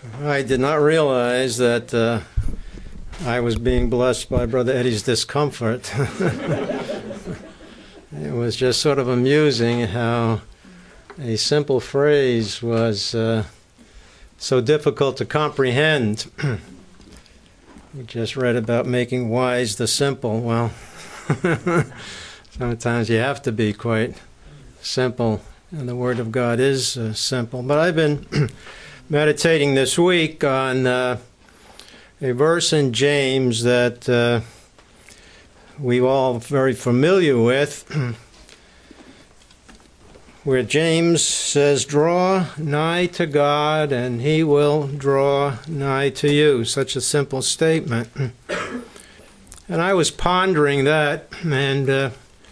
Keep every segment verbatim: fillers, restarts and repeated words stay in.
I did not realize that uh, I was being blessed by Brother Eddie's discomfort. It was just sort of amusing how a simple phrase was uh, so difficult to comprehend. We just read about making wise the simple. Well, sometimes you have to be quite simple, and the Word of God is uh, simple. But I've been meditating this week on uh, a verse in James that uh, we're all very familiar with, where James says, "Draw nigh to God, and He will draw nigh to you." Such a simple statement. And I was pondering that and uh,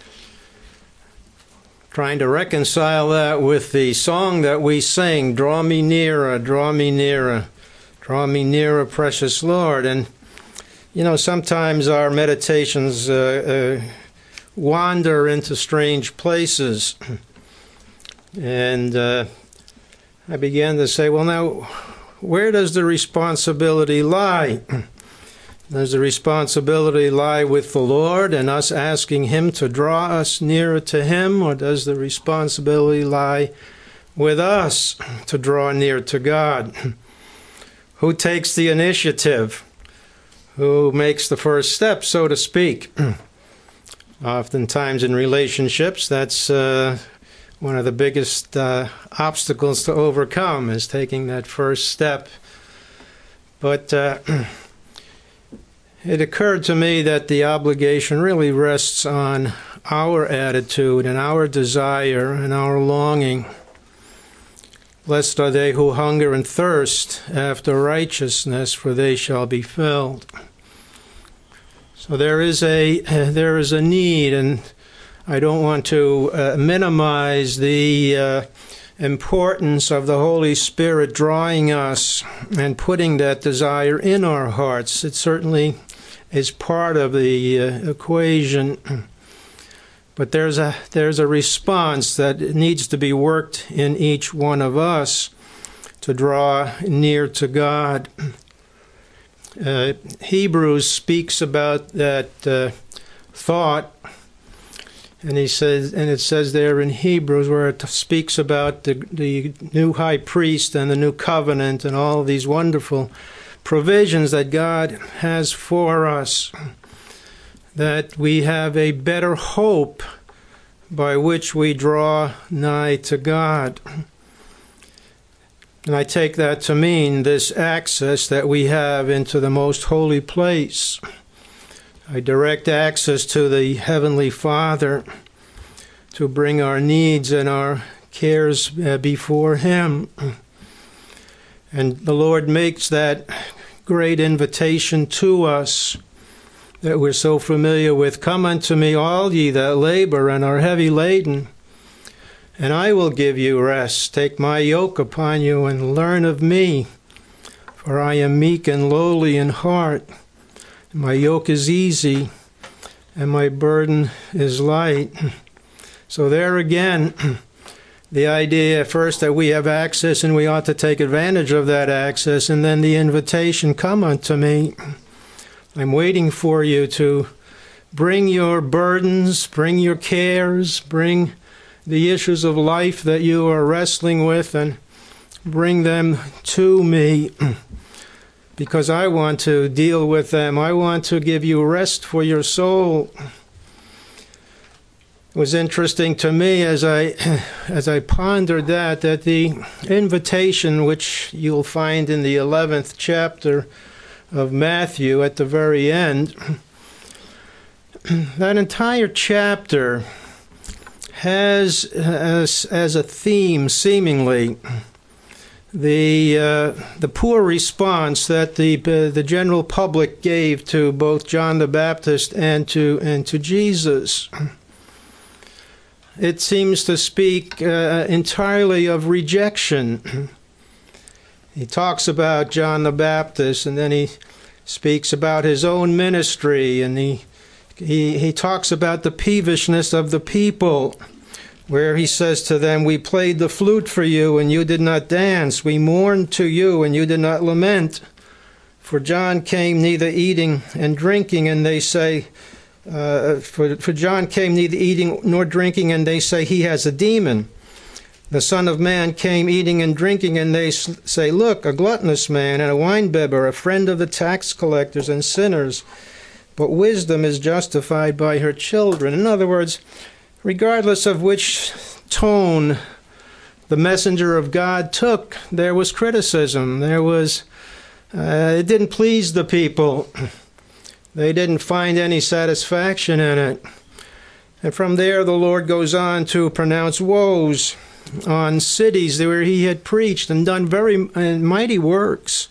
trying to reconcile that with the song that we sing, "Draw me nearer, draw me nearer, draw me nearer, precious Lord." And, you know, sometimes our meditations uh, uh, wander into strange places. And uh, I began to say, well, now, where does the responsibility lie? Does the responsibility lie with the Lord and us asking Him to draw us nearer to Him, or does the responsibility lie with us to draw near to God? Who takes the initiative? Who makes the first step, so to speak? Oftentimes in relationships, that's uh, one of the biggest uh, obstacles to overcome, is taking that first step. But uh, it occurred to me that the obligation really rests on our attitude and our desire and our longing. Blessed are they who hunger and thirst after righteousness, for they shall be filled. So there is a there is a need, and I don't want to uh, minimize the uh, importance of the Holy Spirit drawing us and putting that desire in our hearts. It certainly is part of the uh, equation. But there's a there's a response that needs to be worked in each one of us to draw near to God. Uh, Hebrews speaks about that uh, thought, and he says, and it says there in Hebrews, where it speaks about the the new high priest and the new covenant and all of these wonderful provisions that God has for us, that we have a better hope by which we draw nigh to God. And I take that to mean this access that we have into the most holy place, a direct access to the Heavenly Father to bring our needs and our cares before Him. And the Lord makes that great invitation to us that we're so familiar with. "Come unto me, all ye that labor and are heavy laden, and I will give you rest. Take my yoke upon you and learn of me, for I am meek and lowly in heart. My yoke is easy, and my burden is light." So there again, the idea first that we have access and we ought to take advantage of that access, and then the invitation, "Come unto me. I'm waiting for you to bring your burdens, bring your cares, bring the issues of life that you are wrestling with, and bring them to me, because I want to deal with them. I want to give you rest for your soul." It was interesting to me as I as I pondered that, that the invitation, which you'll find in the eleventh chapter of Matthew at the very end, that entire chapter has as, as a theme, seemingly, the uh, the poor response that the uh, the general public gave to both John the Baptist and to and to Jesus. It seems to speak uh, entirely of rejection. He talks about John the Baptist, and then he speaks about his own ministry, and he he, he talks about the peevishness of the people. where he says to them, "We played the flute for you, and you did not dance. We mourned to you, and you did not lament. For John came neither eating and drinking, and they say, uh, for, for John came neither eating nor drinking, and they say he has a demon. The Son of Man came eating and drinking, and they say, look, a gluttonous man and a winebibber, a friend of the tax collectors and sinners. But wisdom is justified by her children." In other words, regardless of which tone the messenger of God took, there was criticism. There was, uh, it didn't please the people. They didn't find any satisfaction in it. And from there, the Lord goes on to pronounce woes on cities where he had preached and done very uh, mighty works.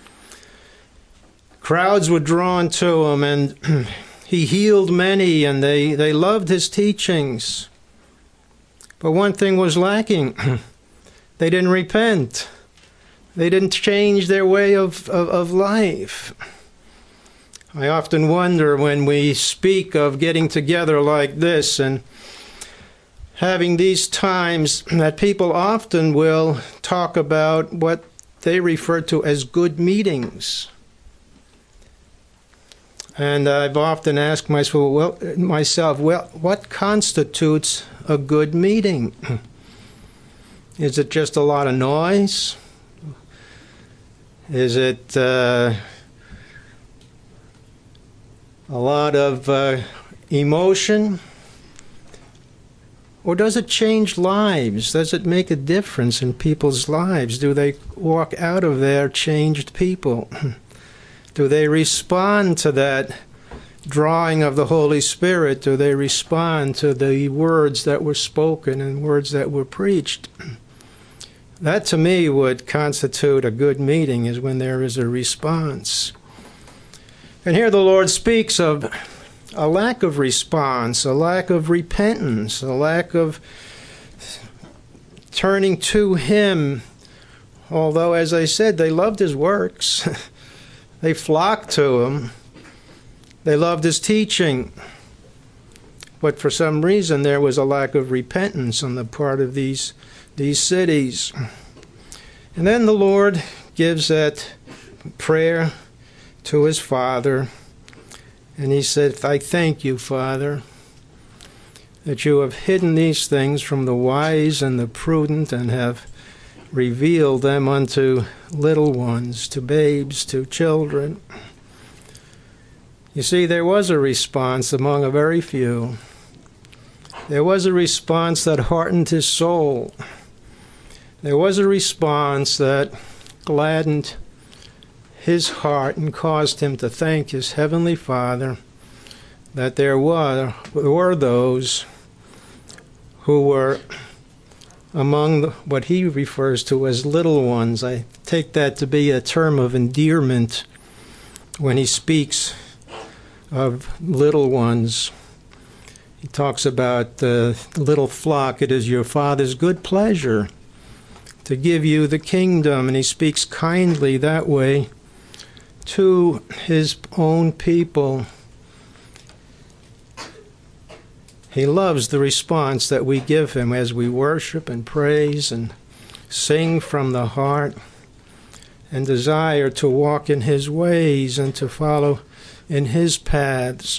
Crowds were drawn to him, and he healed many, and they, they loved his teachings. But one thing was lacking. They didn't repent. They didn't change their way of, of, of life. I often wonder when we speak of getting together like this and having these times that people often will talk about what they refer to as good meetings. And I've often asked myself, well, myself, well, what constitutes a good meeting? Is it just a lot of noise? Is it uh, a lot of uh, emotion? Or does it change lives? Does it make a difference in people's lives? Do they walk out of there changed people? Do they respond to that drawing of the Holy Spirit? Do they respond to the words that were spoken and words that were preached? That, to me, would constitute a good meeting, is when there is a response. And here the Lord speaks of a lack of response, a lack of repentance, a lack of turning to him. Although, as I said, they loved his works. They flocked to him. They loved his teaching. But for some reason, there was a lack of repentance on the part of these, these cities. And then the Lord gives that prayer to his Father. And he said, "I thank you, Father, that you have hidden these things from the wise and the prudent and have revealed them unto little ones, to babes, to children." You see, there was a response among a very few. There was a response that heartened his soul. There was a response that gladdened his heart and caused him to thank his heavenly Father that there were, were those who were among the, what he refers to as little ones. I take that to be a term of endearment when he speaks of little ones. He talks about the little flock. It is your Father's good pleasure to give you the kingdom, and he speaks kindly that way to his own people. He loves the response that we give him as we worship and praise and sing from the heart and desire to walk in his ways and to follow in his paths.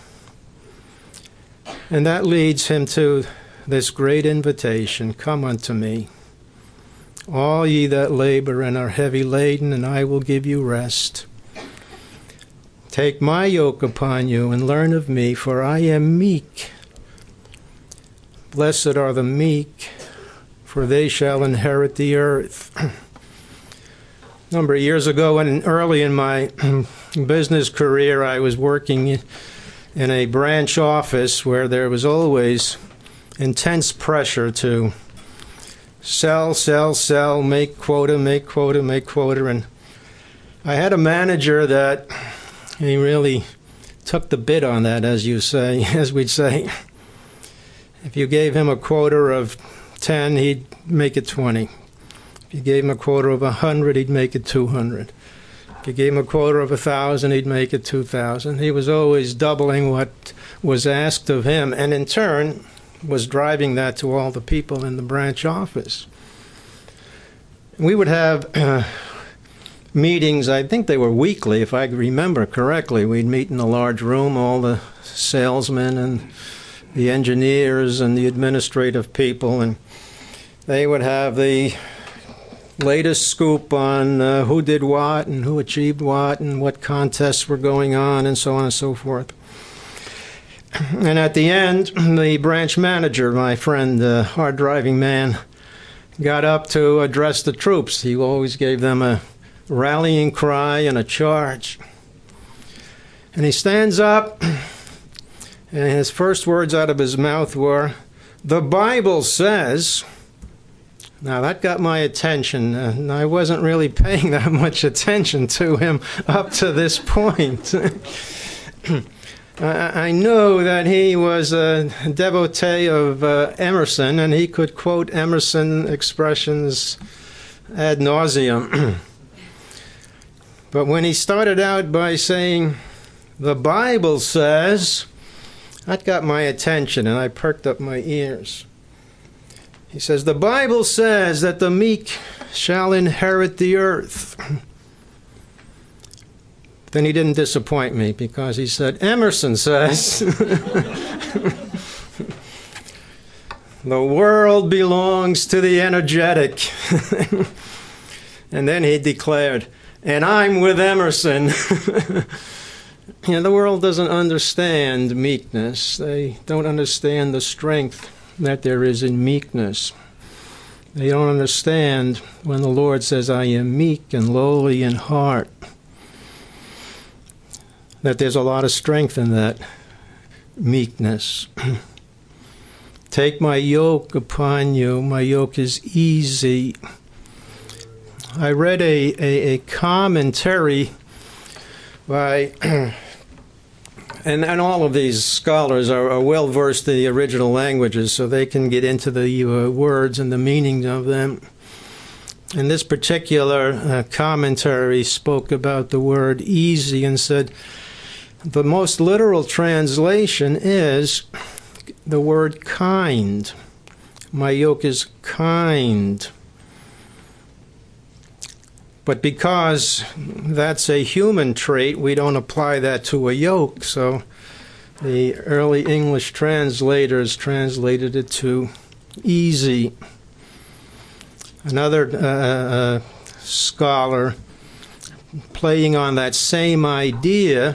And that leads him to this great invitation, "Come unto me, all ye that labor and are heavy laden, and I will give you rest. Take my yoke upon you and learn of me, for I am meek. Blessed are the meek, for they shall inherit the earth." A number of years ago, and early in my business career, I was working in a branch office where there was always intense pressure to sell, sell, sell, make quota, make quota, make quota. And I had a manager that he really took the bid on that, as you say, as we'd say. If you gave him a quota of ten, he'd make it twenty. If you gave him a quota of a hundred, he'd make it two hundred. If you gave him a quota of a thousand, he'd make it two thousand. He was always doubling what was asked of him, and in turn, was driving that to all the people in the branch office. We would have uh, meetings, I think they were weekly, if I remember correctly. We'd meet in a large room, all the salesmen and the engineers and the administrative people, and they would have the latest scoop on uh, who did what and who achieved what and what contests were going on and so on and so forth. And at the end, the branch manager, my friend, the hard-driving man, got up to address the troops. He always gave them a rallying cry and a charge. And he stands up, and his first words out of his mouth were, "The Bible says..." Now, that got my attention, and I wasn't really paying that much attention to him up to this point. I know that he was a devotee of uh, Emerson, and he could quote Emerson expressions ad nauseum. But when he started out by saying, "The Bible says," that got my attention, and I perked up my ears. He says, "The Bible says that the meek shall inherit the earth." Then he didn't disappoint me, because he said, "Emerson says the world belongs to the energetic." And then he declared, "And I'm with Emerson." You know, the world doesn't understand meekness. They don't understand the strength that there is in meekness. They don't understand when the Lord says, "I am meek and lowly in heart," that there's a lot of strength in that meekness. "Take my yoke upon you. My yoke is easy." I read a, a, a commentary by, and, and all of these scholars are, are well versed in the original languages, so they can get into the uh, words and the meaning of them. And this particular uh, commentary spoke about the word easy and said, the most literal translation is the word kind. My yoke is kind. But because that's a human trait, we don't apply that to a yoke. So the early English translators translated it to easy. Another uh, uh, scholar, playing on that same idea,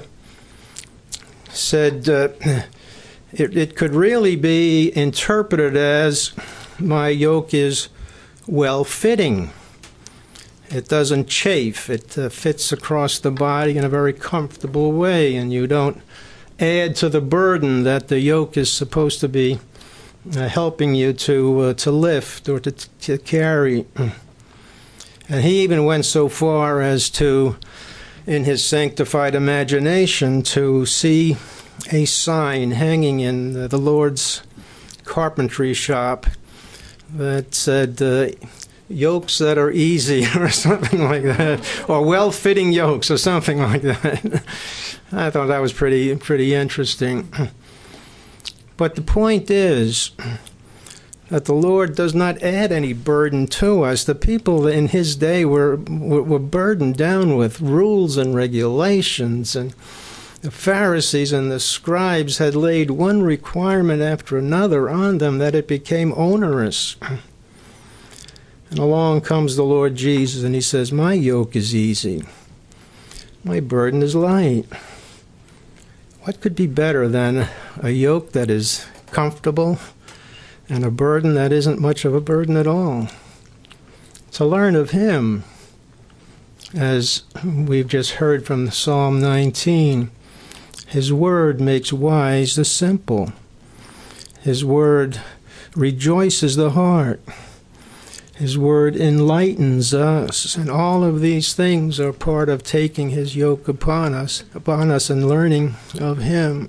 said uh, it, it could really be interpreted as, my yoke is well-fitting. It doesn't chafe. It uh, fits across the body in a very comfortable way, and you don't add to the burden that the yoke is supposed to be uh, helping you to uh, to lift or to, to carry. And he even went so far as to, in his sanctified imagination, to see a sign hanging in the Lord's carpentry shop that said, uh, yokes that are easy, or something like that, or well-fitting yokes, or something like that. I thought that was pretty, pretty interesting. But the point is that the Lord does not add any burden to us. The people in his day were, were, were burdened down with rules and regulations, and the Pharisees and the scribes had laid one requirement after another on them that it became onerous. And along comes the Lord Jesus, and he says, my yoke is easy. My burden is light. What could be better than a yoke that is comfortable and a burden that isn't much of a burden at all? To learn of him, as we've just heard from Psalm nineteen, his word makes wise the simple. His word rejoices the heart. His word enlightens us, and all of these things are part of taking his yoke upon us, upon us and learning of him.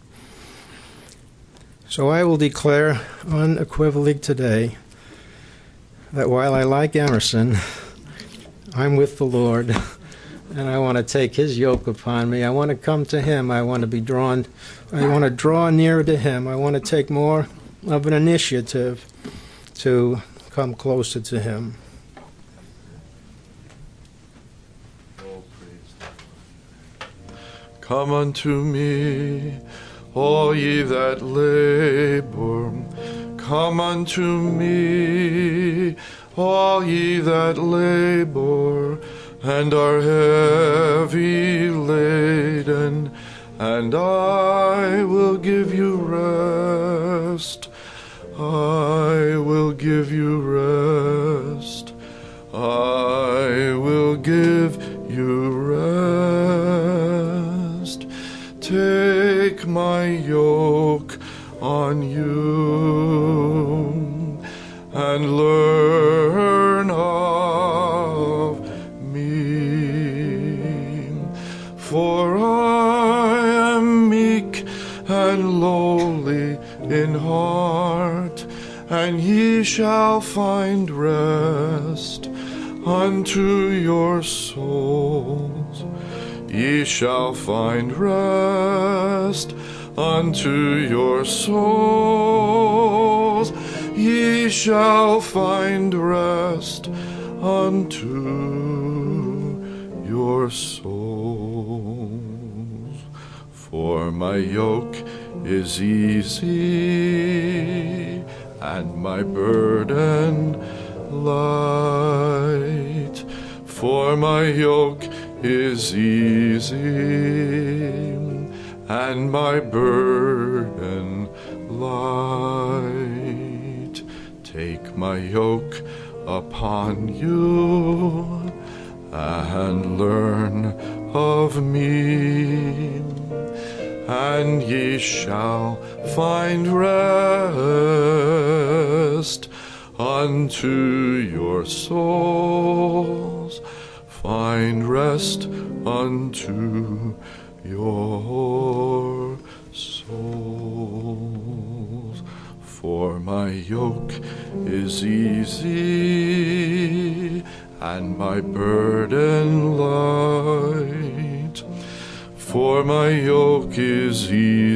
So I will declare unequivocally today that while I like Emerson, I'm with the Lord, and I want to take his yoke upon me. I want to come to him. I want to be drawn. I want to draw nearer to him. I want to take more of an initiative to come closer to Him. Come unto me, all ye that labor. Come unto me, all ye that labor and are heavy laden, and I will give you rest. I will give you rest. I will give you rest. Take my yoke on you and learn of me, for I am meek and lowly in heart, and ye shall find rest unto your souls. Ye shall find rest unto your souls. Ye shall find rest unto your souls. For my yoke is easy and my burden light. For my yoke is easy and my burden light. Take my yoke upon you and learn of me, and ye shall find rest unto your souls. Find rest unto your souls. For my yoke is easy and my burden light. For my yoke is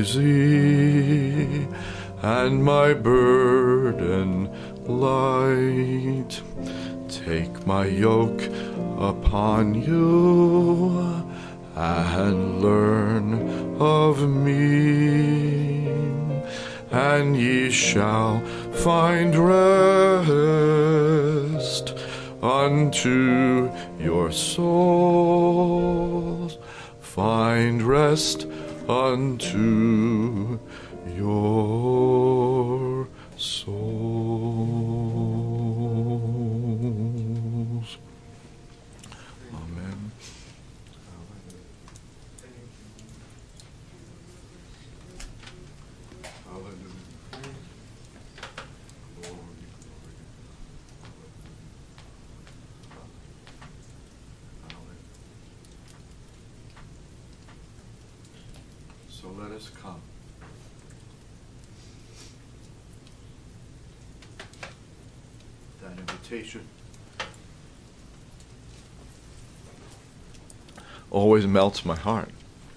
easy and my burden light. Take my yoke upon you and learn of me, and ye shall find rest unto your souls. Find rest unto your souls. Amen. So let us come. That invitation always melts my heart.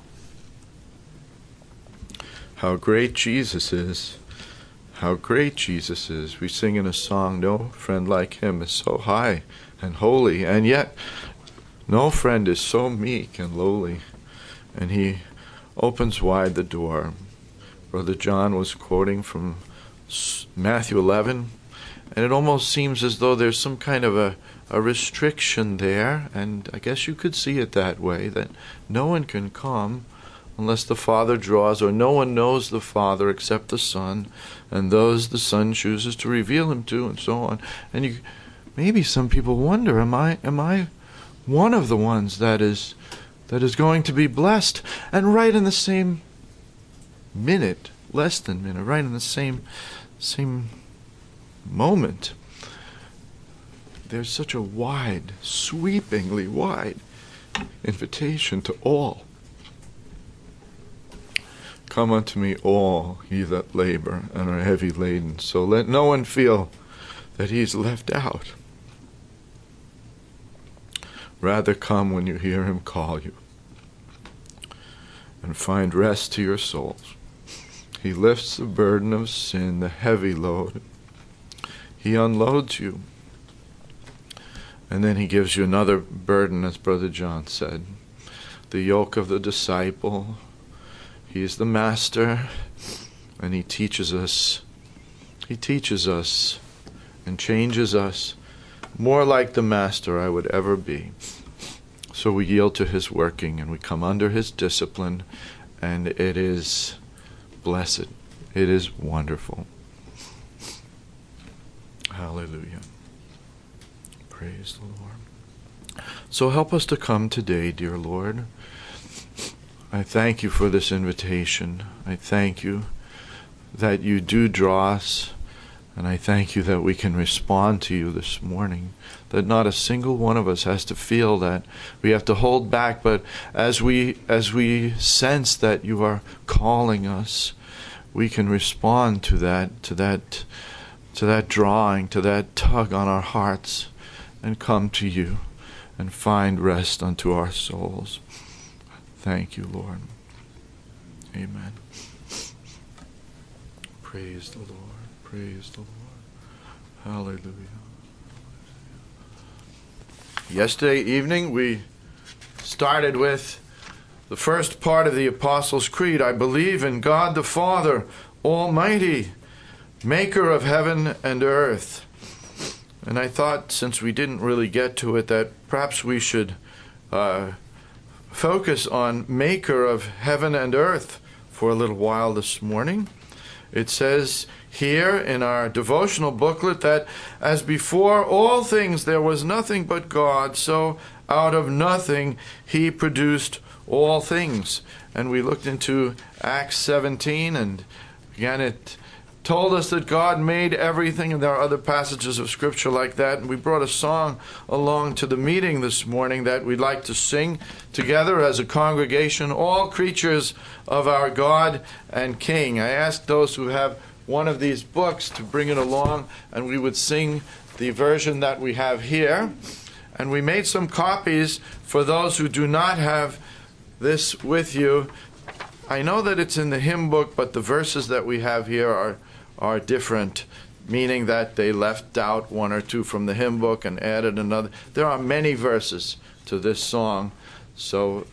How great Jesus is. How great Jesus is. We sing in a song, no friend like him is so high and holy, and yet no friend is so meek and lowly. And he opens wide the door. Brother John was quoting from Matthew eleven, and it almost seems as though there's some kind of a, a restriction there, and I guess you could see it that way, that no one can come unless the Father draws, or no one knows the Father except the Son, and those the Son chooses to reveal him to, and so on. And you, maybe some people wonder, am I am I one of the ones that is that is going to be blessed? And right in the same minute, less than minute, right in the same same moment, there's such a wide, sweepingly wide invitation to all. Come unto me, all ye that labor and are heavy laden. So let no one feel that he's left out. Rather come when you hear him call you, and find rest to your souls. He lifts the burden of sin, the heavy load. He unloads you. And then he gives you another burden, as Brother John said. The yoke of the disciple. He is the master, and he teaches us. He teaches us and changes us more like the master I would ever be. So we yield to his working, and we come under his discipline, and it is blessed. It is wonderful. Hallelujah. Praise the Lord. So help us to come today, dear Lord. I thank you for this invitation. I thank you that you do draw us, and I thank you that we can respond to you this morning, that not a single one of us has to feel that we have to hold back, but as we as we sense that you are calling us, we can respond to that, to that, to that drawing, to that tug on our hearts, and come to you and find rest unto our souls. Thank you, Lord. Amen. Praise the Lord. Praise the Lord. Hallelujah. Yesterday evening we started with the first part of the Apostles' Creed. I believe in God the Father, Almighty, maker of heaven and earth. And I thought, since we didn't really get to it, that perhaps we should uh, focus on maker of heaven and earth for a little while this morning. It says here in our devotional booklet that as before all things there was nothing but God, so out of nothing he produced all things. And we looked into Acts seventeen, and again it told us that God made everything, and there are other passages of Scripture like that. And we brought a song along to the meeting this morning that we'd like to sing together as a congregation, All Creatures of Our God and King. I asked those who have one of these books to bring it along, and we would sing the version that we have here. And we made some copies for those who do not have this with you. I know that it's in the hymn book, but the verses that we have here are are different, meaning that they left out one or two from the hymn book and added another. There are many verses to this song, so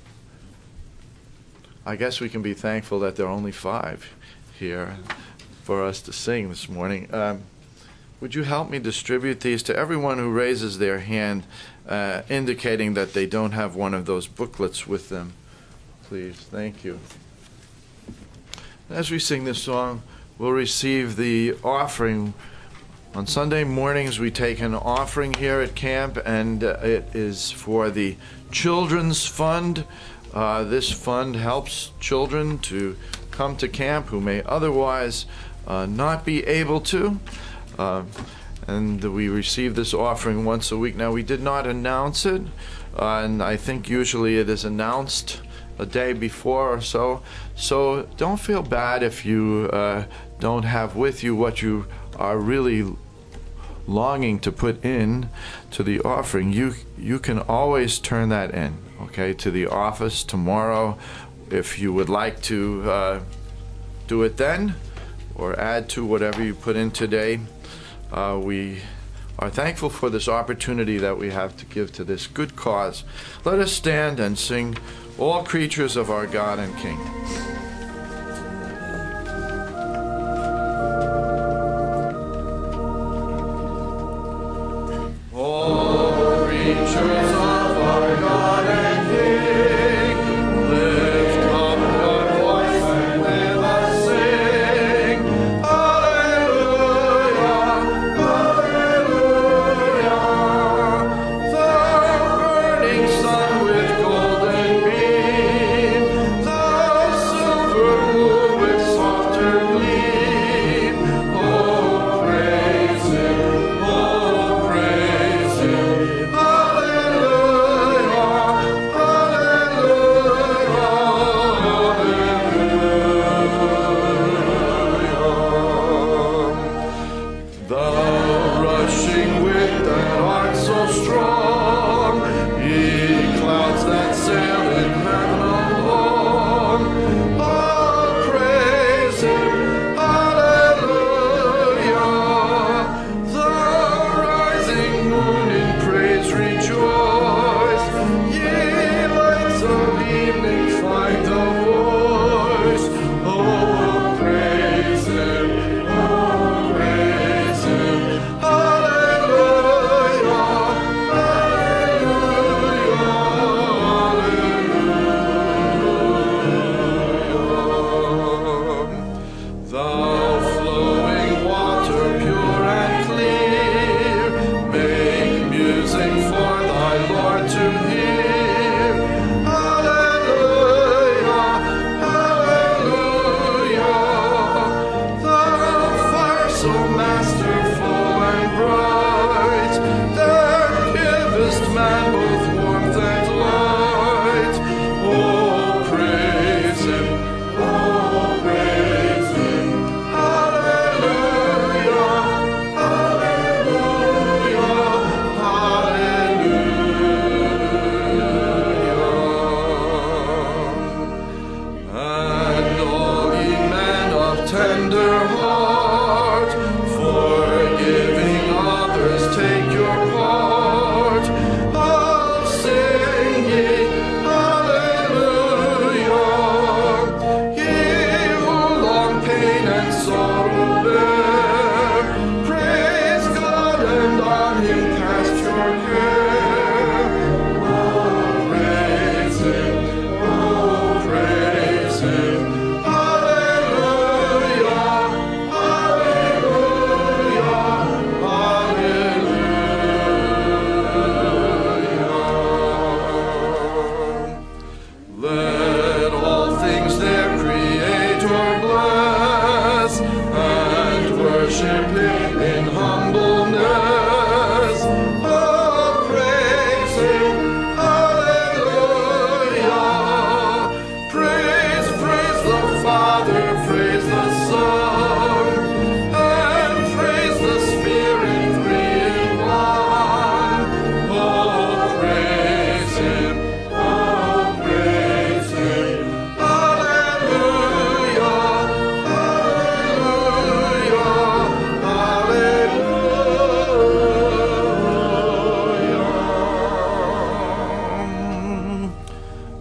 I guess we can be thankful that there are only five here for us to sing this morning. Um, would you help me distribute these to everyone who raises their hand, uh, indicating that they don't have one of those booklets with them? Please, thank you. As we sing this song, we'll receive the offering. On Sunday mornings, we take an offering here at camp, and uh, it is for the Children's Fund. Uh, this fund helps children to come to camp who may otherwise uh, not be able to. Uh, and we receive this offering once a week. Now, we did not announce it, uh, and I think usually it is announced a day before or so. So don't feel bad if you uh, don't have with you what you are really longing to put in to the offering. You you can always turn that in, okay, to the office tomorrow if you would like to uh, do it then, or add to whatever you put in today. Uh, we are thankful for this opportunity that we have to give to this good cause. Let us stand and sing All Creatures of Our God and King. All creatures of our God and King, lift up your voice and with us sing. Alleluia, Alleluia. The burning sun with golden beam, the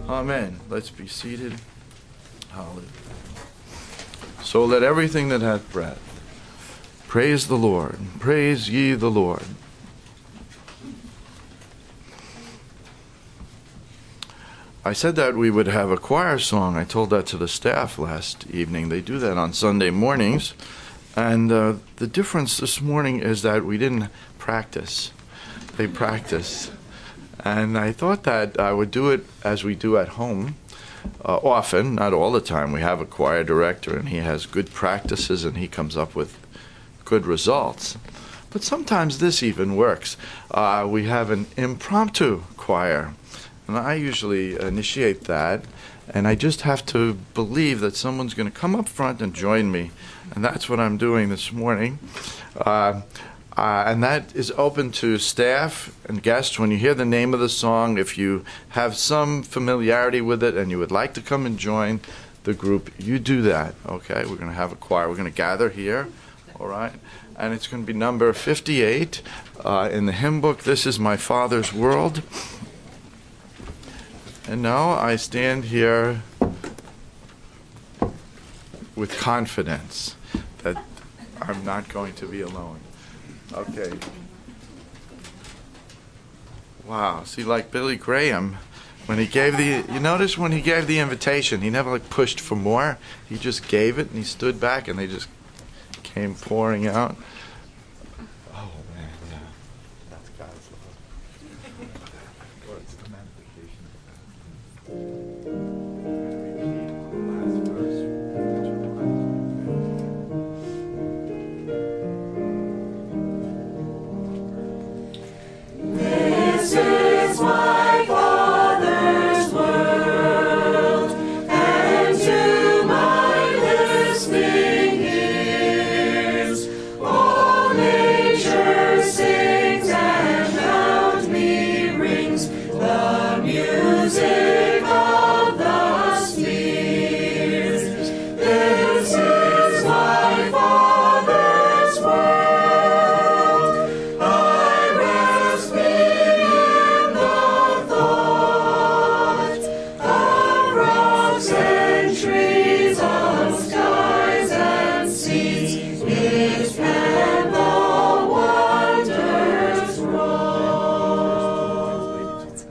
Amen. Let's be seated. Hallelujah. So let everything that hath breath praise the Lord. Praise ye the Lord. I said that we would have a choir song. I told that to the staff last evening. They do that on Sunday mornings. And uh, the difference this morning is that we didn't practice. They practice. And I thought that I would do it as we do at home. Uh, often, not all the time. We have a choir director, and he has good practices, and he comes up with good results. But sometimes this even works. Uh, we have an impromptu choir. And I usually initiate that, and I just have to believe that someone's going to come up front and join me. And that's what I'm doing this morning. Uh, uh, and that is open to staff and guests. When you hear the name of the song, if you have some familiarity with it and you would like to come and join the group, you do that, okay? We're going to have a choir. We're going to gather here, all right? And it's going to be number fifty-eight uh, in the hymn book, This Is My Father's World. And now I stand here with confidence that I'm not going to be alone. Okay. Wow. See, like Billy Graham, when he gave the, you notice when he gave the invitation, he never like pushed for more. He just gave it and he stood back and they just came pouring out. Oh, man, yeah. That's God's love. Well, it's the manifestation of that. This is my Father's world, and to my listening ears, all nature sings and round me rings the music of the spheres. This is my Father's world. I rest in the thought of rocks and trees, of skies and seas, which and the wonders wrought.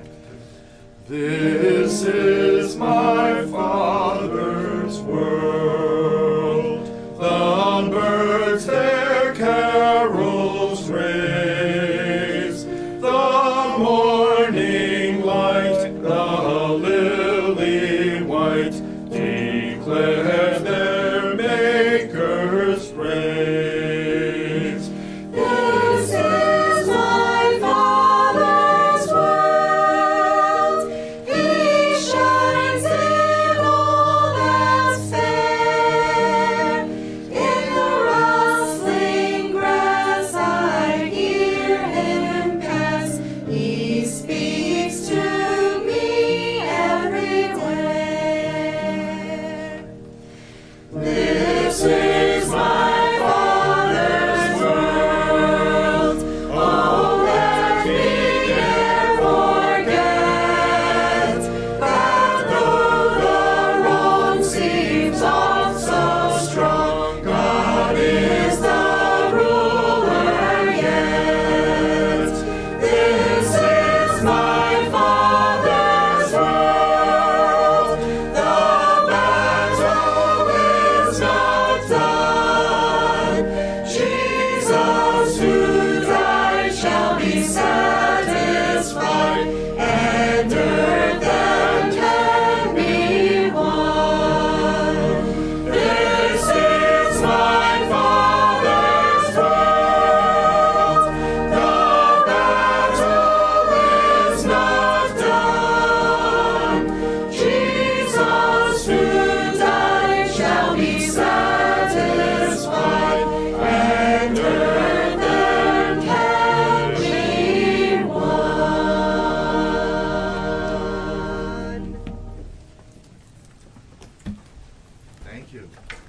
This is my Father's world. The birds their carols raise, the morning light, the lily white, declare their Maker's praise. This is my Father's world. He shines in all that's fair. In the rustling grass I hear him pass. He speaks to me everywhere. This is my Father's world. Oh, let me never forget that though the wrong seems oft so strong, God is the ruler yet. This is my Father's world. The battle is not done. Jesus who died shall be satisfied, and earth and can be won. This is my Father's world. The battle is not done. Jesus who died shall be satisfied, and earth and can be won. Thank you.